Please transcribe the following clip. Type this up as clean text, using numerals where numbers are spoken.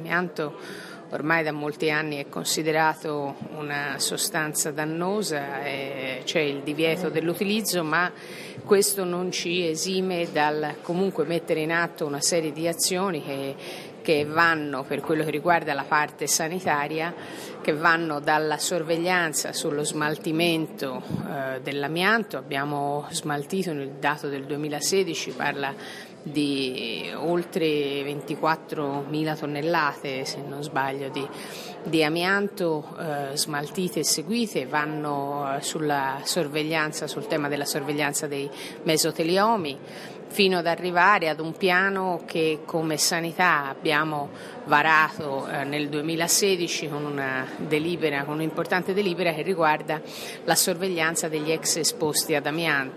L'amianto ormai da molti anni è considerato una sostanza dannosa, c'è il divieto dell'utilizzo, ma questo non ci esime dal comunque mettere in atto una serie di azioni che vanno, per quello che riguarda la parte sanitaria, che vanno dalla sorveglianza sullo smaltimento dell'amianto. Abbiamo smaltito, nel dato del 2016 parla di oltre 24.000 tonnellate, se non sbaglio, di amianto smaltite e seguite, vanno sulla sorveglianza, sul tema della sorveglianza dei mesoteliomi, fino ad arrivare ad un piano che come sanità abbiamo varato nel 2016 con un'importante delibera che riguarda la sorveglianza degli ex esposti ad amianto.